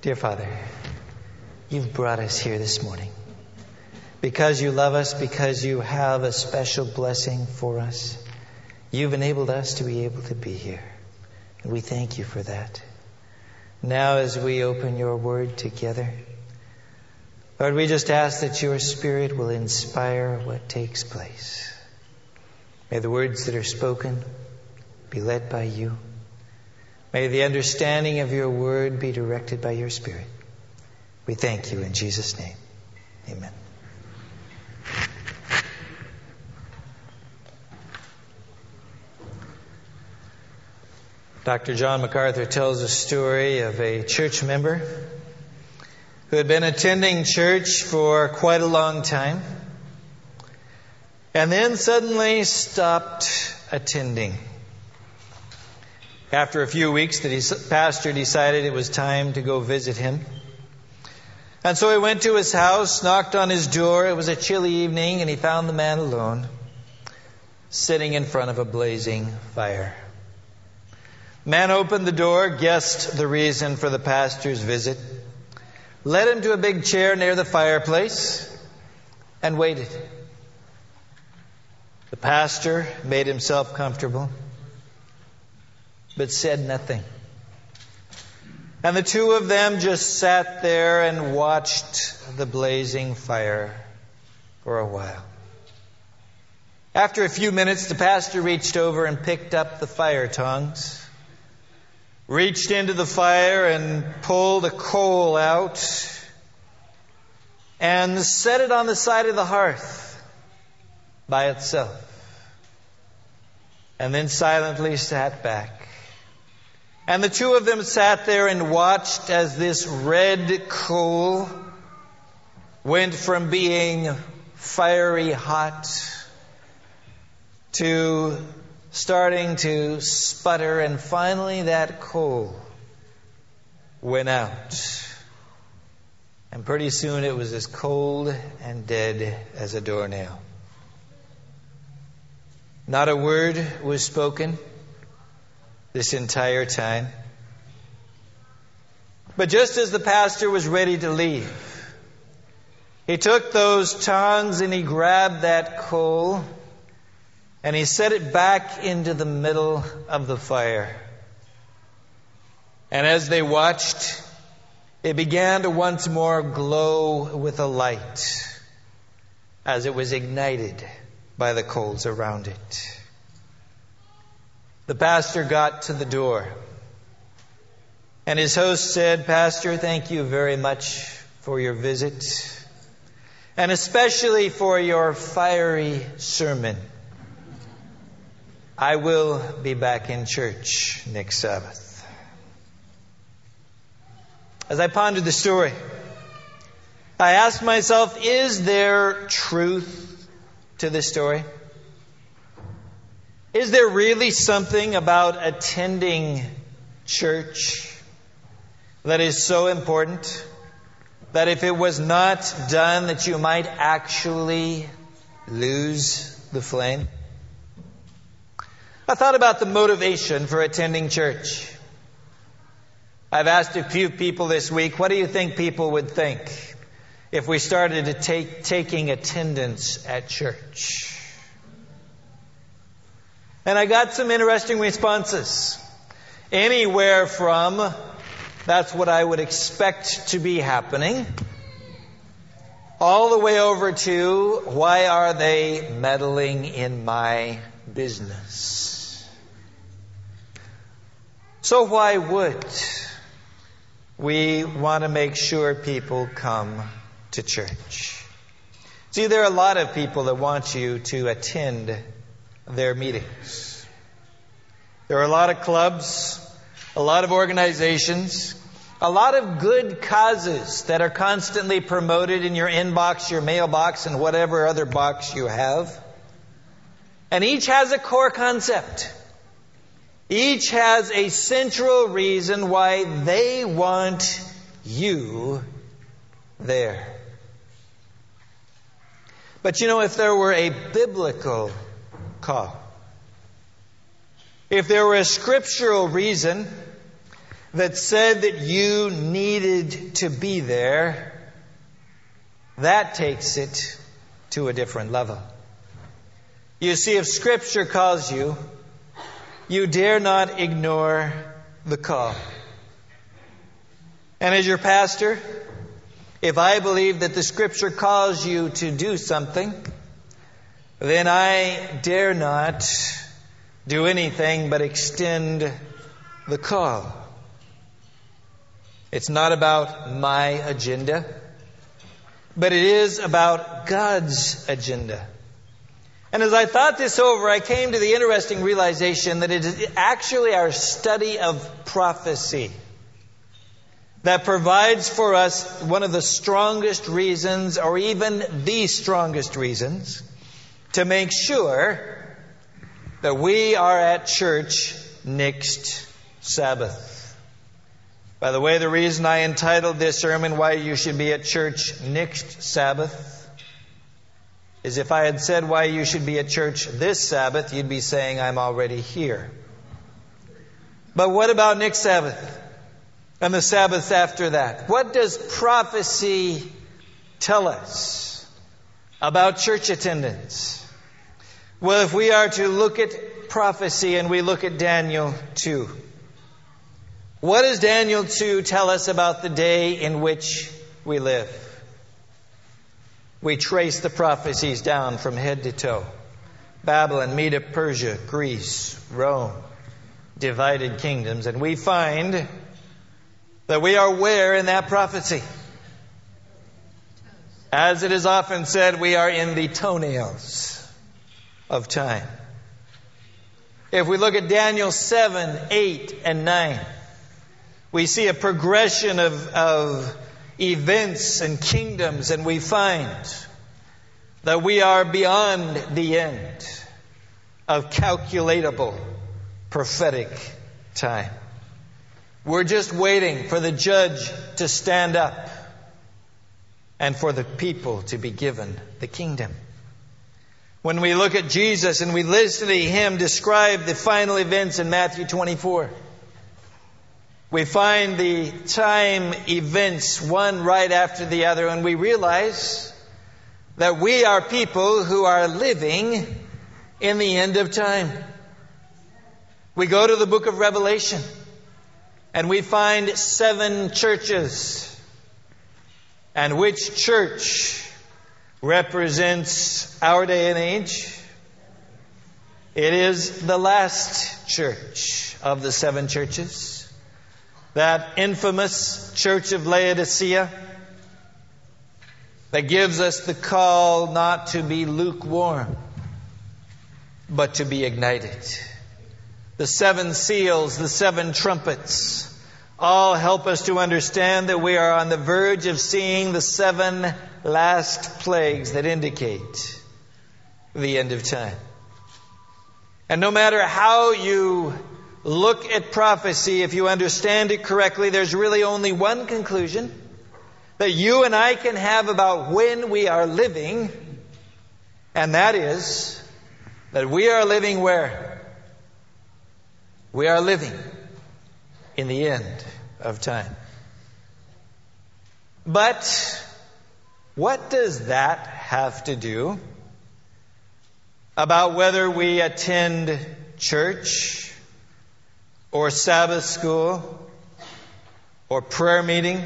Dear Father, you've brought us here this morning because you love us, because you have a special blessing for us. You've enabled us to be able to be here. And we thank you for that. Now as we open your word together, Lord, we just ask that your Spirit will inspire what takes place. May the words that are spoken be led by you. May the understanding of your word be directed by your Spirit. We thank you in Jesus' name. Amen. Dr. John MacArthur tells a story of a church member who had been attending church for quite a long time and then suddenly stopped attending. After a few weeks, the pastor decided it was time to go visit him. And so he went to his house, knocked on his door. It was a chilly evening, and he found the man alone, sitting in front of a blazing fire. The man opened the door, guessed the reason for the pastor's visit, led him to a big chair near the fireplace, and waited. The pastor made himself comfortable, but said nothing. And the two of them just sat there and watched the blazing fire for a while. After a few minutes, the pastor reached over and picked up the fire tongs, reached into the fire and pulled a coal out and set it on the side of the hearth by itself. And then silently sat back. And the two of them sat there and watched as this red coal went from being fiery hot to starting to sputter, and finally that coal went out. And pretty soon it was as cold and dead as a doornail. Not a word was spoken this entire time. But just as the pastor was ready to leave, he took those tongs and he grabbed that coal and he set it back into the middle of the fire. And as they watched, it began to once more glow with a light as it was ignited by the coals around it. The pastor got to the door, and his host said, "Pastor, thank you very much for your visit, and especially for your fiery sermon. I will be back in church next Sabbath." As I pondered the story, I asked myself, is there truth to this story? Is there really something about attending church that is so important that if it was not done, that you might actually lose the flame? I thought about the motivation for attending church. I've asked a few people this week, what do you think people would think if we started to taking attendance at church? And I got some interesting responses. Anywhere from, that's what I would expect to be happening, all the way over to, why are they meddling in my business? So why would we want to make sure people come to church? See, there are a lot of people that want you to attend their meetings. There are a lot of clubs, a lot of organizations, a lot of good causes that are constantly promoted in your inbox, your mailbox, and whatever other box you have. And each has a core concept. Each has a central reason why they want you there. But you know, if there were a biblical call, if there were a scriptural reason, that said that you needed to be there, that takes it to a different level. You see, if Scripture calls you, you dare not ignore the call. And as your pastor, if I believe that the Scripture calls you to do something, then I dare not do anything but extend the call. It's not about my agenda, but it is about God's agenda. And as I thought this over, I came to the interesting realization that it is actually our study of prophecy that provides for us one of the strongest reasons, or even the strongest reasons, to make sure that we are at church next Sabbath. By the way, the reason I entitled this sermon, Why You Should Be at Church Next Sabbath, is if I had said why you should be at church this Sabbath, you'd be saying I'm already here. But what about next Sabbath and the Sabbaths after that? What does prophecy tell us about church attendance? Well, if we are to look at prophecy and we look at Daniel 2, what does Daniel 2 tell us about the day in which we live? We trace the prophecies down from head to toe. Babylon, Media, Persia, Greece, Rome, divided kingdoms. And we find that we are where in that prophecy? As it is often said, we are in the toenails of time. If we look at Daniel 7, 8, and 9, we see a progression of events and kingdoms, and we find that we are beyond the end of calculatable prophetic time. We're just waiting for the judge to stand up and for the people to be given the kingdom. When we look at Jesus and we listen to Him describe the final events in Matthew 24, we find the time events one right after the other, and we realize that we are people who are living in the end of time. We go to the book of Revelation and we find 7 churches. And which church represents our day and age? It is the last church of the 7 churches. That infamous church of Laodicea that gives us the call not to be lukewarm, but to be ignited. The 7 seals, the 7 trumpets, all help us to understand that we are on the verge of seeing the 7 last plagues that indicate the end of time. And no matter how you look at prophecy, if you understand it correctly, there's really only one conclusion that you and I can have about when we are living, and that is that we are living where? We are living in the end of time. But what does that have to do about whether we attend church or Sabbath school, or prayer meeting,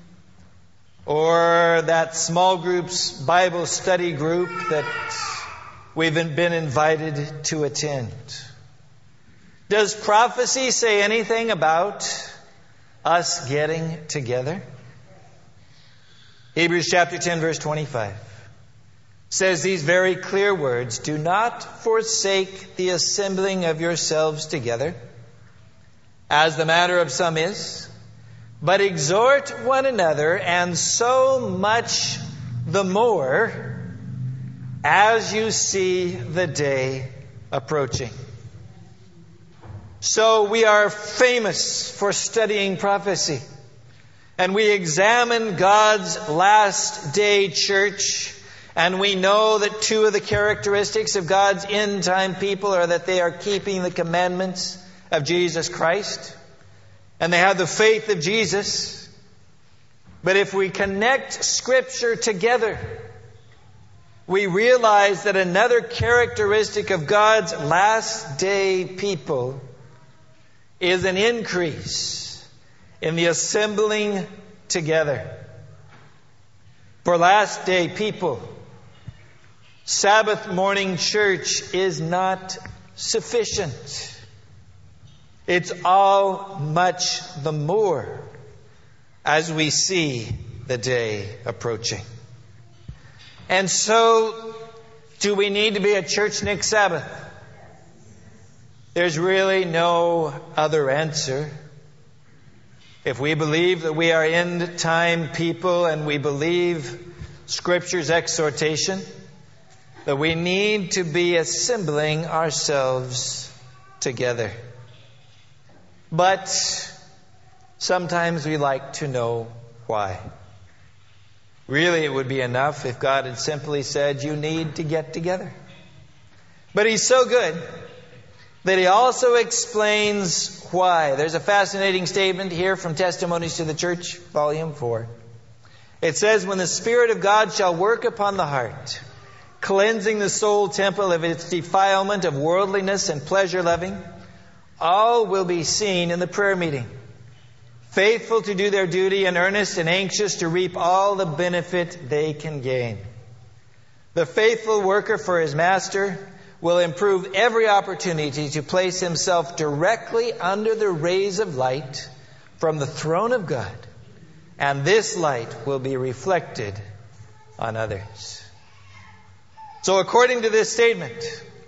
or that small group's Bible study group that we've been invited to attend? Does prophecy say anything about us getting together? Hebrews chapter 10, verse 25 says these very clear words, "Do not forsake the assembling of yourselves together, as the manner of some is, but exhort one another, and so much the more as you see the day approaching." So we are famous for studying prophecy. And we examine God's last day church. And we know that 2 of the characteristics of God's end time people are that they are keeping the commandments of Jesus Christ. and they have the faith of Jesus. But if we connect Scripture together, we realize that another characteristic of God's last day people is an increase in the assembling together. For last day people, Sabbath morning church is not sufficient. It's all much the more as we see the day approaching. And so, do we need to be at church next Sabbath? There's really no other answer. If we believe that we are end time people and we believe Scripture's exhortation, that we need to be assembling ourselves together. But sometimes we like to know why. Really, it would be enough if God had simply said, you need to get together. But He's so good that He also explains why. There's a fascinating statement here from Testimonies to the Church, Volume 4. It says, when the Spirit of God shall work upon the heart, cleansing the soul temple of its defilement of worldliness and pleasure-loving, all will be seen in the prayer meeting, faithful to do their duty and earnest and anxious to reap all the benefit they can gain. The faithful worker for his master will improve every opportunity to place himself directly under the rays of light from the throne of God, and this light will be reflected on others. So according to this statement,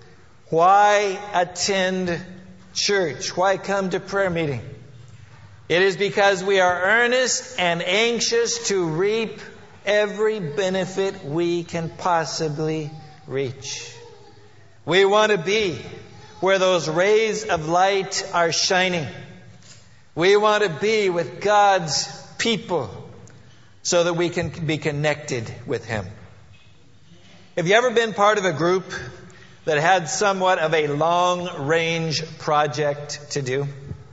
why attend church? Why come to prayer meeting? It is because we are earnest and anxious to reap every benefit we can possibly reach. We want to be where those rays of light are shining. We want to be with God's people so that we can be connected with Him. Have you ever been part of a group that had somewhat of a long-range project to do?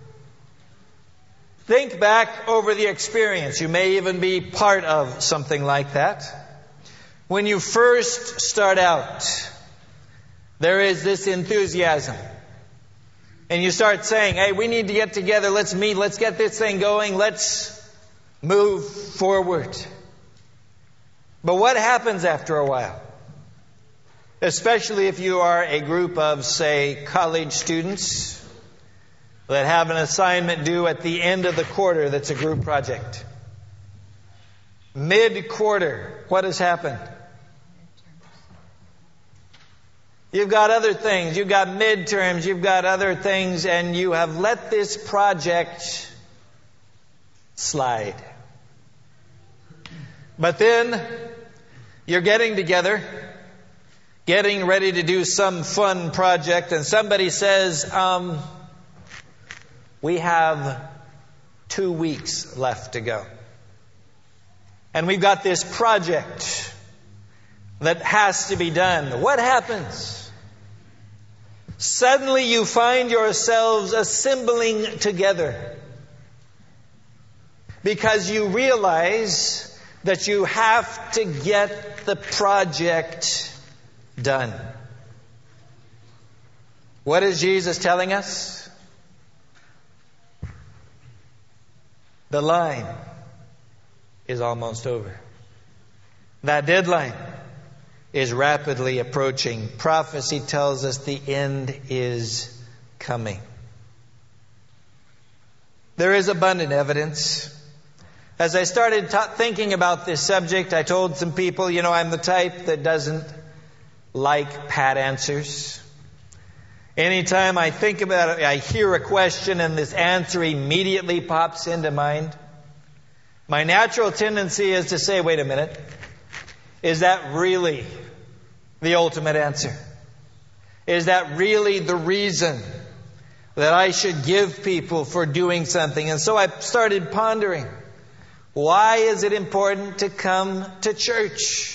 Think back over the experience. You may even be part of something like that. When you first start out, there is this enthusiasm. And you start saying, hey, we need to get together. Let's meet. Let's get this thing going. Let's move forward. But what happens after a while? Especially if you are a group of, say, college students that have an assignment due at the end of the quarter that's a group project. Mid-quarter, what has happened? You've got other things. You've got midterms. You've got other things. And you have let this project slide. But then you're getting together, getting ready to do some fun project. And somebody says, we have 2 weeks left to go. And we've got this project that has to be done. What happens? Suddenly you find yourselves assembling together because you realize that you have to get the project done. What is Jesus telling us? The line is almost over. That deadline is rapidly approaching. Prophecy tells us the end is coming. There is abundant evidence. As I started thinking about this subject, I told some people, I'm the type that doesn't like pat answers. Anytime I think about it, I hear a question and this answer immediately pops into mind. My natural tendency is to say, wait a minute, is that really the ultimate answer? Is that really the reason that I should give people for doing something? And so I started pondering, why is it important to come to church?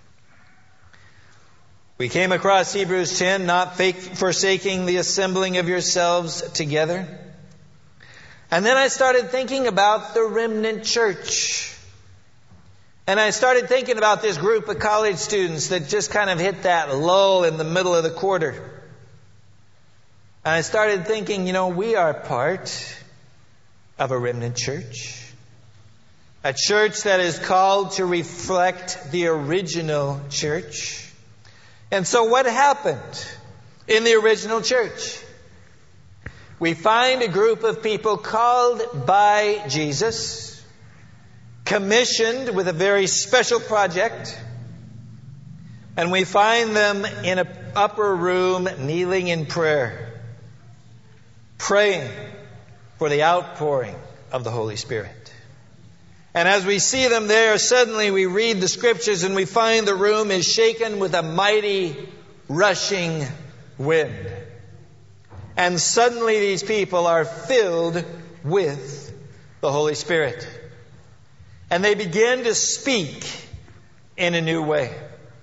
We came across Hebrews 10, not forsaking the assembling of yourselves together. And then I started thinking about the remnant church. And I started thinking about this group of college students that just kind of hit that lull in the middle of the quarter. And I started thinking, we are part of a remnant church. A church that is called to reflect the original church. And so what happened in the original church? We find a group of people called by Jesus, commissioned with a very special project, and we find them in an upper room kneeling in prayer, praying for the outpouring of the Holy Spirit. And as we see them there, suddenly we read the scriptures and we find the room is shaken with a mighty rushing wind. And suddenly these people are filled with the Holy Spirit. And they begin to speak in a new way.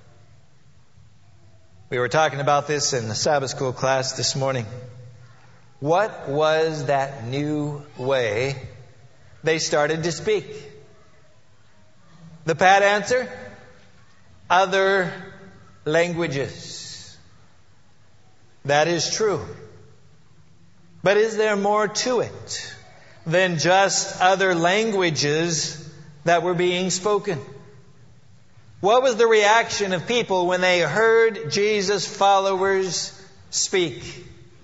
We were talking about this in the Sabbath school class this morning. What was that new way they started to speak? The pat answer? Other languages. That is true. But is there more to it than just other languages that were being spoken? What was the reaction of people when they heard Jesus' followers speak?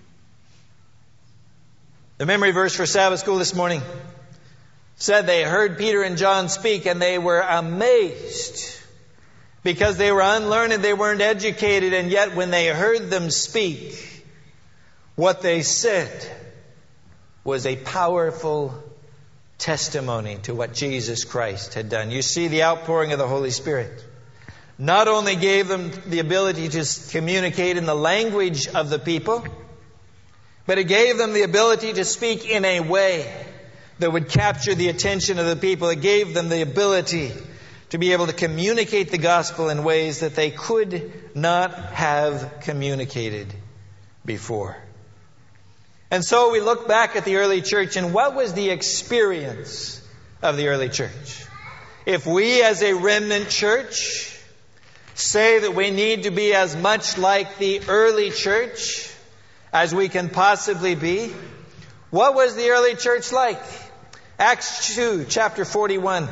The memory verse for Sabbath school this morning said they heard Peter and John speak and they were amazed because they were unlearned, they weren't educated, and yet when they heard them speak, what they said was a powerful testimony to what Jesus Christ had done. You see, the outpouring of the Holy Spirit not only gave them the ability to communicate in the language of the people, but it gave them the ability to speak in a way that would capture the attention of the people. It gave them the ability to be able to communicate the gospel in ways that they could not have communicated before. And so we look back at the early church, and what was the experience of the early church? If we as a remnant church say that we need to be as much like the early church as we can possibly be, what was the early church like? Acts 2, chapter 41.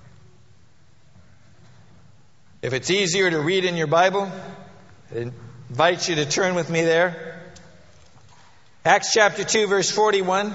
If it's easier to read in your Bible, I invite you to turn with me there. Acts chapter 2, verse 41.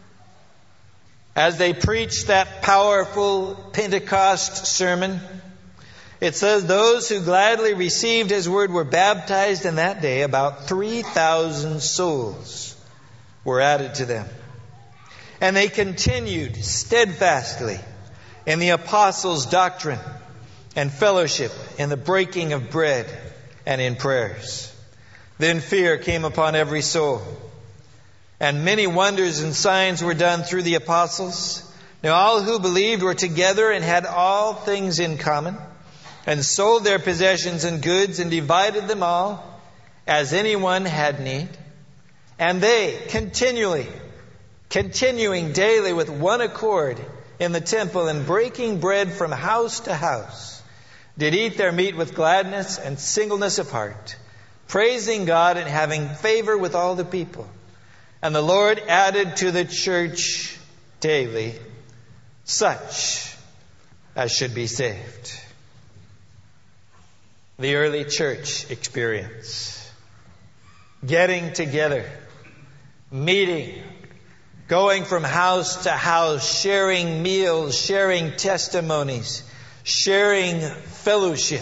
As they preached that powerful Pentecost sermon, it says, those who gladly received His word were baptized, and that day about 3,000 souls were added to them. And they continued steadfastly in the apostles' doctrine and fellowship, in the breaking of bread and in prayers. Then fear came upon every soul. And many wonders and signs were done through the apostles. Now all who believed were together and had all things in common, and sold their possessions and goods and divided them all as anyone had need. And they continuing daily with one accord in the temple and breaking bread from house to house, did eat their meat with gladness and singleness of heart, praising God and having favor with all the people. And the Lord added to the church daily such as should be saved. The early church experience. Getting together, meeting, going from house to house, sharing meals, sharing testimonies, sharing fellowship.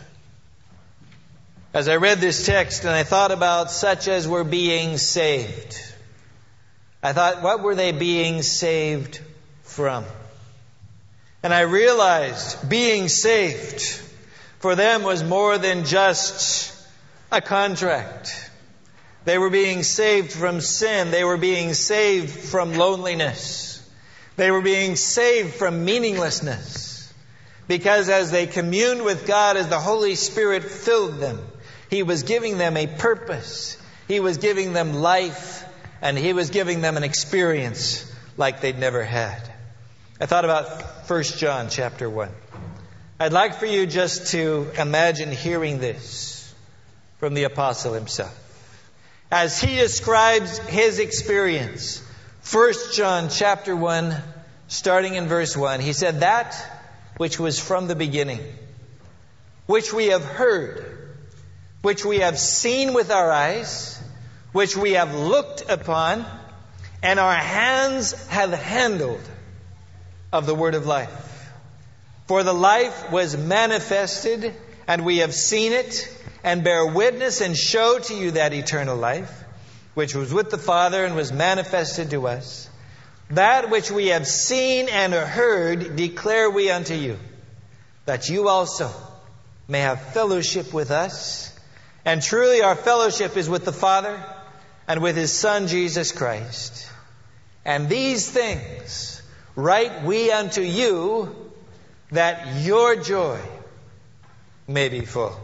As I read this text and I thought about such as were being saved, I thought, what were they being saved from? And I realized being saved for them was more than just a contract. They were being saved from sin. They were being saved from loneliness. They were being saved from meaninglessness. Because as they communed with God, as the Holy Spirit filled them, He was giving them a purpose. He was giving them life. And He was giving them an experience like they'd never had. I thought about 1 John chapter 1. I'd like for you just to imagine hearing this from the apostle himself. As he describes his experience, 1 John chapter 1, starting in verse 1, he said, "That which was from the beginning, which we have heard, which we have seen with our eyes, which we have looked upon, and our hands have handled of the word of life. For the life was manifested, and we have seen it, and bear witness and show to you that eternal life, which was with the Father and was manifested to us. That which we have seen and heard declare we unto you, that you also may have fellowship with us. And truly our fellowship is with the Father and with His Son Jesus Christ. And these things write we unto you, that your joy may be full."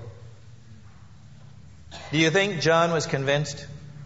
Do you think John was convinced?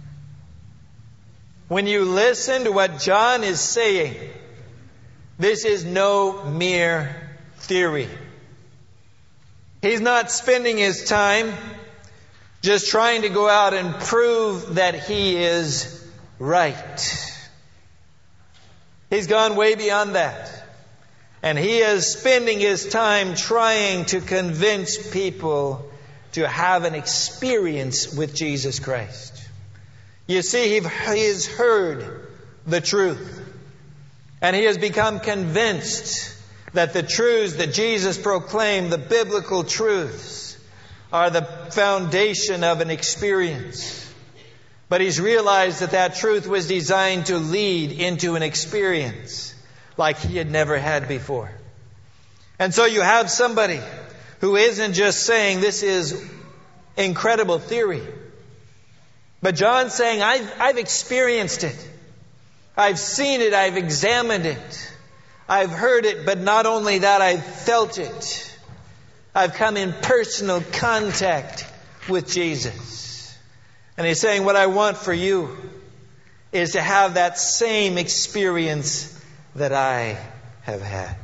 When you listen to what John is saying, this is no mere theory. He's not spending his time just trying to go out and prove that he is right. He's gone way beyond that. And he is spending his time trying to convince people to have an experience with Jesus Christ. You see, he has heard the truth. And he has become convinced that the truths that Jesus proclaimed, the biblical truths, are the foundation of an experience. But he's realized that that truth was designed to lead into an experience like he had never had before. And so you have somebody who isn't just saying this is incredible theory. But John's saying, I've experienced it. I've seen it. I've examined it. I've heard it. But not only that, I've felt it. I've come in personal contact with Jesus. And he's saying, what I want for you is to have that same experience that I have had.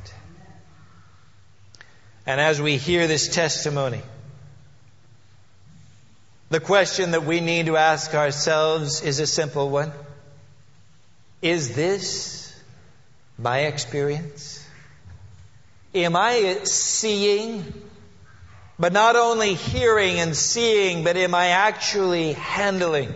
And as we hear this testimony, the question that we need to ask ourselves is a simple one. Is this my experience? Am I seeing, but not only hearing and seeing, but am I actually handling?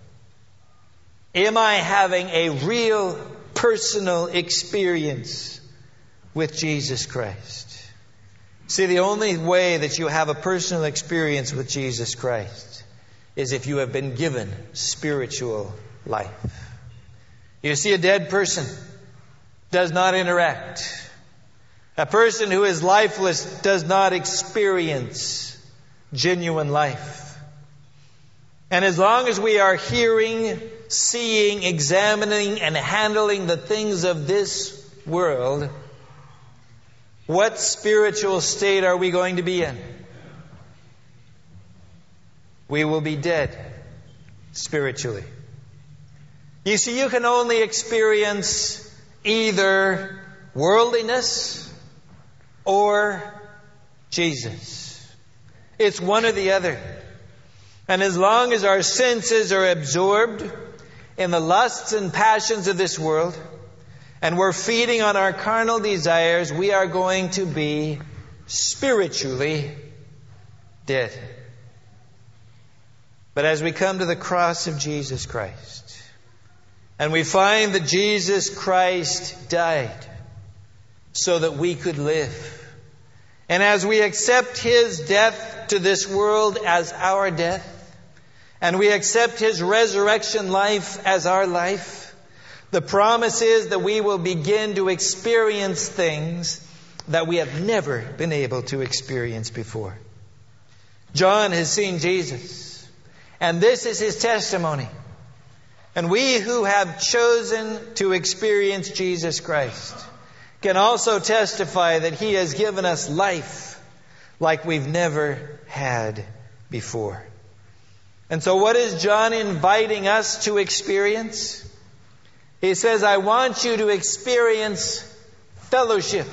Am I having a real personal experience with Jesus Christ? See, the only way that you have a personal experience with Jesus Christ is if you have been given spiritual life. You see, a dead person does not interact. A person who is lifeless does not experience genuine life. And as long as we are hearing, seeing, examining, and handling the things of this world, what spiritual state are we going to be in? We will be dead spiritually. You see, you can only experience either worldliness or Jesus. It's one or the other. And as long as our senses are absorbed in the lusts and passions of this world, and we're feeding on our carnal desires, we are going to be spiritually dead. But as we come to the cross of Jesus Christ, and we find that Jesus Christ died so that we could live, and as we accept His death to this world as our death, and we accept His resurrection life as our life, the promise is that we will begin to experience things that we have never been able to experience before. John has seen Jesus, and this is his testimony. And we who have chosen to experience Jesus Christ can also testify that He has given us life like we've never had before. And so what is John inviting us to experience? He says, I want you to experience fellowship.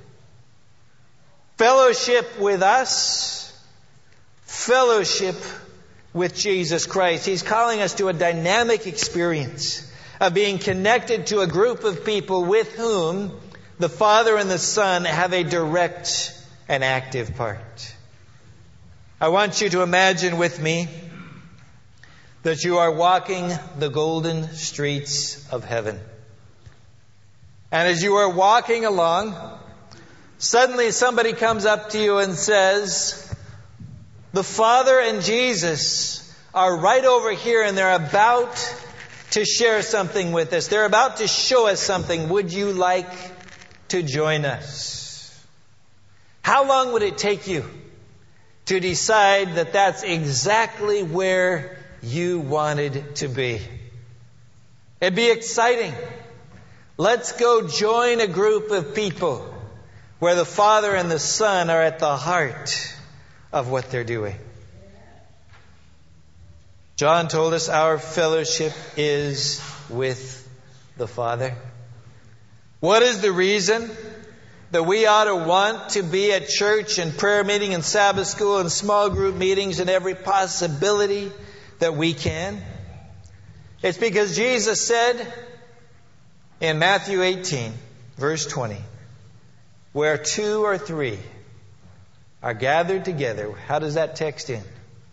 Fellowship with us. Fellowship with Jesus Christ. He's calling us to a dynamic experience of being connected to a group of people with whom the Father and the Son have a direct and active part. I want you to imagine with me that you are walking the golden streets of heaven. And as you are walking along, suddenly somebody comes up to you and says, the Father and Jesus are right over here and they're about to share something with us. They're about to show us something. Would you like to join us? How long would it take you to decide that that's exactly where you wanted to be? It'd be exciting. Let's go join a group of people where the Father and the Son are at the heart of what they're doing. John told us our fellowship is with the Father. What is the reason that we ought to want to be at church and prayer meeting and Sabbath school and small group meetings and every possibility that we can? It's because Jesus said in Matthew 18, verse 20, where 2 or 3 are gathered together. How does that text in?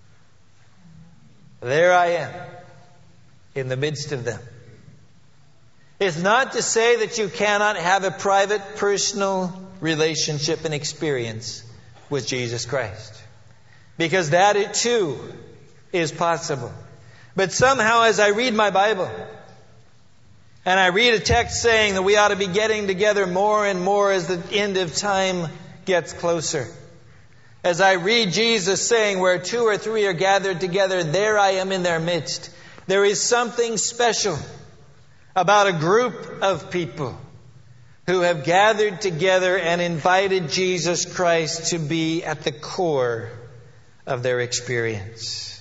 There I am in the midst of them. It's not to say that you cannot have a private, personal relationship and experience with Jesus Christ. Because that it too is possible. But somehow as I read my Bible, and I read a text saying that we ought to be getting together more and more as the end of time gets closer. As I read Jesus saying, where 2 or 3 are gathered together, there I am in their midst. There is something special about a group of people who have gathered together and invited Jesus Christ to be at the core of their experience.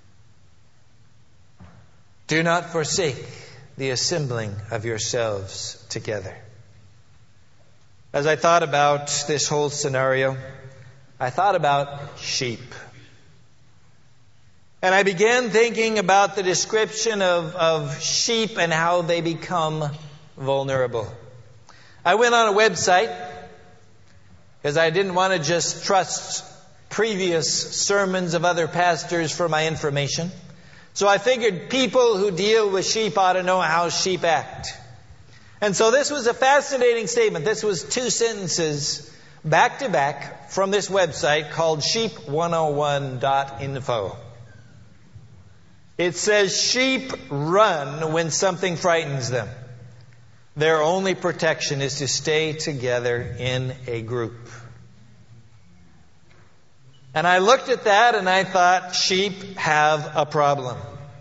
Do not forsake the assembling of yourselves together. As I thought about this whole scenario, I thought about sheep. And I began thinking about the description of sheep and how they become vulnerable. I went on a website because I didn't want to just trust previous sermons of other pastors for my information. So I figured people who deal with sheep ought to know how sheep act. And so this was a fascinating statement. This was 2 sentences back to back from this website called sheep101.info. It says, sheep run when something frightens them. Their only protection is to stay together in a group. And I looked at that and I thought, sheep have a problem.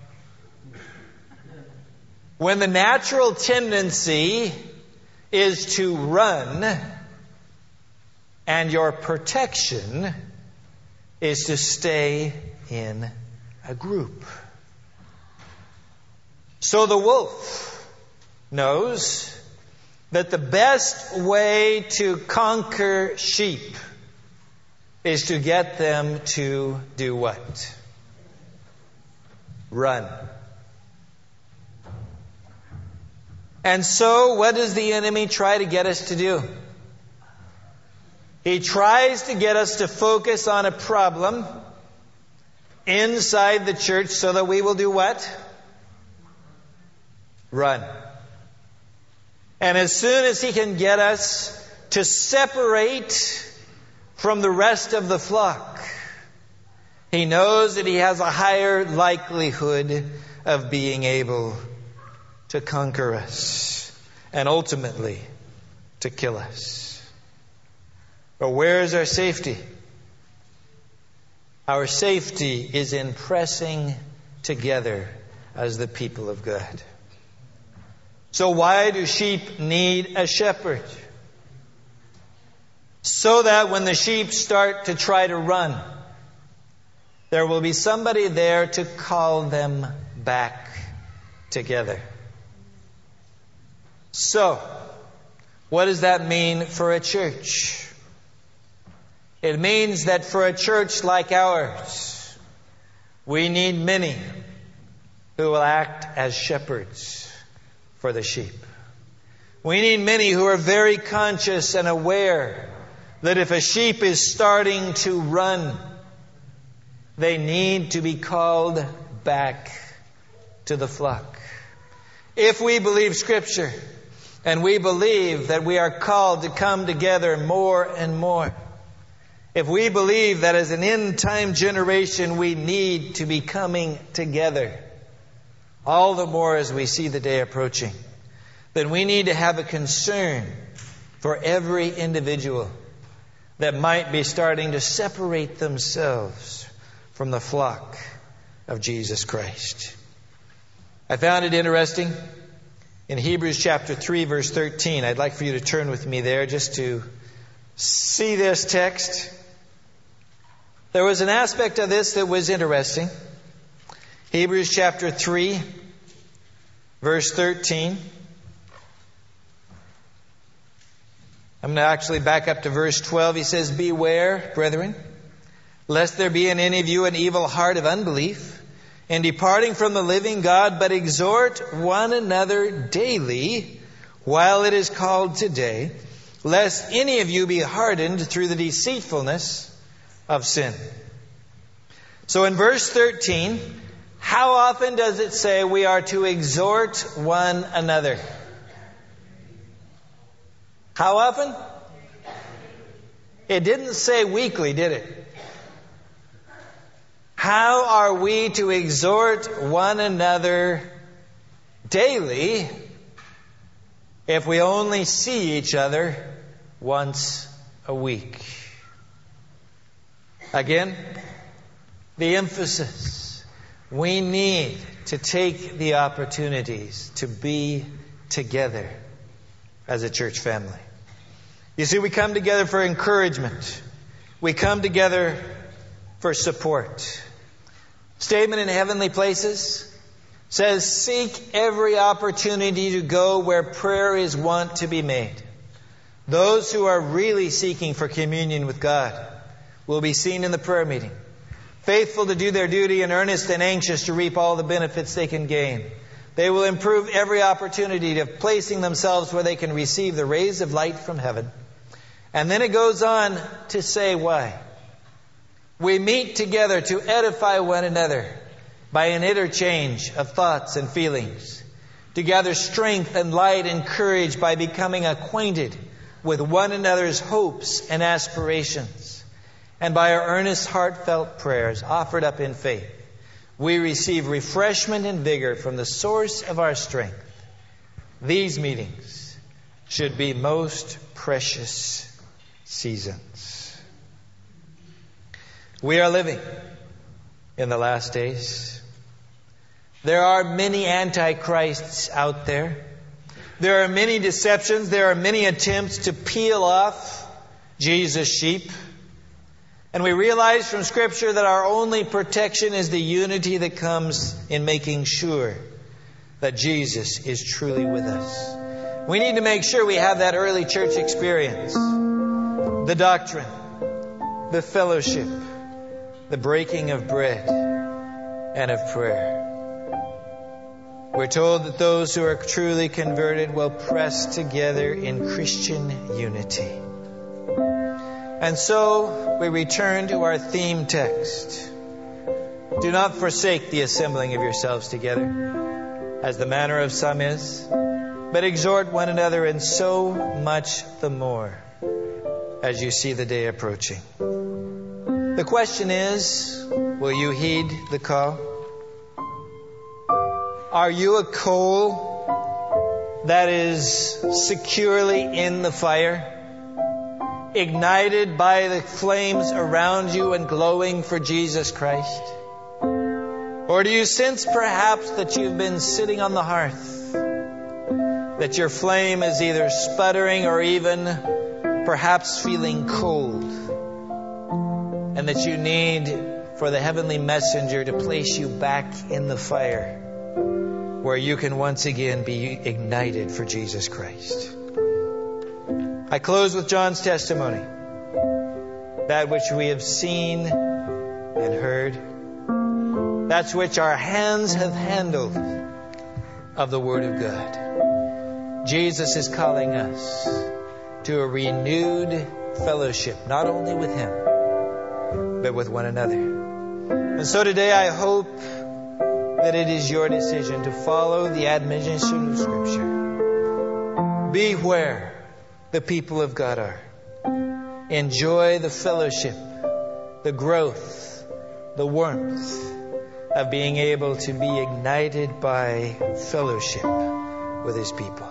When the natural tendency is to run, and your protection is to stay in a group. So the wolf knows that the best way to conquer sheep is to get them to do what? Run. And so what does the enemy try to get us to do? He tries to get us to focus on a problem inside the church so that we will do what? Run. And as soon as he can get us to separate from the rest of the flock, he knows that he has a higher likelihood of being able to conquer us and ultimately to kill us. But where is our safety? Our safety is in pressing together as the people of God. So why do sheep need a shepherd? So that when the sheep start to try to run, there will be somebody there to call them back together. So, what does that mean for a church? It means that for a church like ours, we need many who will act as shepherds for the sheep. We need many who are very conscious and aware that if a sheep is starting to run, they need to be called back to the flock. If we believe Scripture, and we believe that we are called to come together more and more, if we believe that as an end-time generation we need to be coming together, all the more as we see the day approaching, then we need to have a concern for every individual that might be starting to separate themselves from the flock of Jesus Christ. I found it interesting in Hebrews chapter 3, verse 13. I'd like for you to turn with me there just to see this text. There was an aspect of this that was interesting. Hebrews chapter 3, verse 13. I'm going to actually back up to verse 12. He says, "Beware, brethren, lest there be in any of you an evil heart of unbelief, in departing from the living God, but exhort one another daily, while it is called today, lest any of you be hardened through the deceitfulness of sin." So in verse 13, how often does it say we are to exhort one another? How often? It didn't say weekly, did it? How are we to exhort one another daily if we only see each other once a week? Again, the emphasis. We need to take the opportunities to be together as a church family. You see, we come together for encouragement. We come together for support. Statement in Heavenly Places says, "Seek every opportunity to go where prayer is wont to be made." Those who are really seeking for communion with God will be seen in the prayer meeting, faithful to do their duty and earnest and anxious to reap all the benefits they can gain. They will improve every opportunity of placing themselves where they can receive the rays of light from heaven. And then it goes on to say why. We meet together to edify one another by an interchange of thoughts and feelings, to gather strength and light and courage by becoming acquainted with one another's hopes and aspirations, and by our earnest, heartfelt prayers offered up in faith, we receive refreshment and vigor from the source of our strength. These meetings should be most precious seasons. We are living in the last days. There are many antichrists out there. There are many deceptions. There are many attempts to peel off Jesus' sheep. And we realize from Scripture that our only protection is the unity that comes in making sure that Jesus is truly with us. We need to make sure we have that early church experience. The doctrine, the fellowship, the breaking of bread, and of prayer. We're told that those who are truly converted will press together in Christian unity. And so we return to our theme text. Do not forsake the assembling of yourselves together, as the manner of some is, but exhort one another, and so much the more as you see the day approaching. The question is, will you heed the call? Are you a coal that is securely in the fire, ignited by the flames around you and glowing for Jesus Christ? Or do you sense perhaps that you've been sitting on the hearth, that your flame is either sputtering or even perhaps feeling cold, and that you need for the heavenly messenger to place you back in the fire where you can once again be ignited for Jesus Christ. I close with John's testimony. That which we have seen and heard, that's which our hands have handled of the Word of God. Jesus is calling us to a renewed fellowship, not only with Him, but with one another. And so today I hope that it is your decision to follow the admonition of Scripture. Be where the people of God are. Enjoy the fellowship, the growth, the warmth of being able to be ignited by fellowship with His people.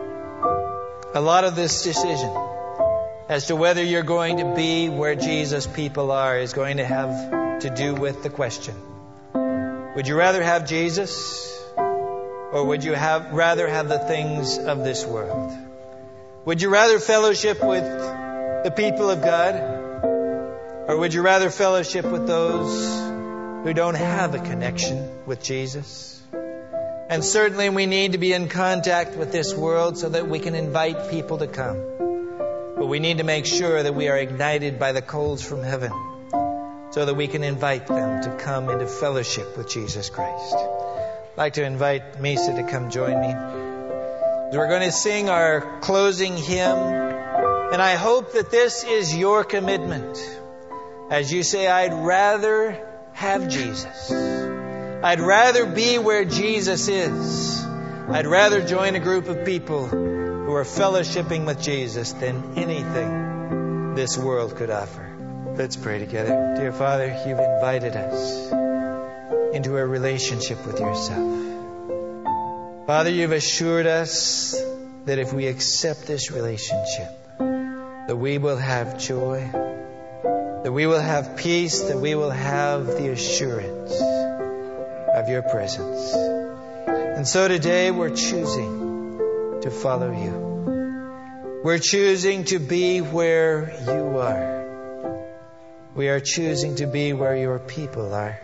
A lot of this decision as to whether you're going to be where Jesus' people are is going to have to do with the question: would you rather have Jesus, or would you rather have the things of this world? Would you rather fellowship with the people of God, or would you rather fellowship with those who don't have a connection with Jesus? And certainly we need to be in contact with this world so that we can invite people to come. But we need to make sure that we are ignited by the coals from heaven so that we can invite them to come into fellowship with Jesus Christ. I'd like to invite Misa to come join me. We're going to sing our closing hymn, and I hope that this is your commitment. As you say, I'd rather have Jesus. I'd rather be where Jesus is. I'd rather join a group of people who are fellowshipping with Jesus than anything this world could offer. Let's pray together. Dear Father, you've invited us into a relationship with yourself. Father, you've assured us that if we accept this relationship, that we will have joy, that we will have peace, that we will have the assurance of your presence. And so today we're choosing to follow you. We're choosing to be where you are. We are choosing to be where your people are.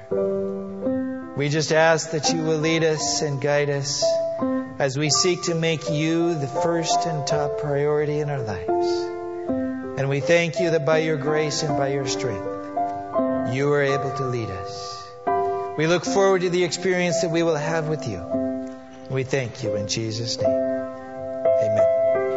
We just ask that you will lead us and guide us as we seek to make you the first and top priority in our lives. And we thank you that by your grace and by your strength, you are able to lead us. We look forward to the experience that we will have with you. We thank you in Jesus' name.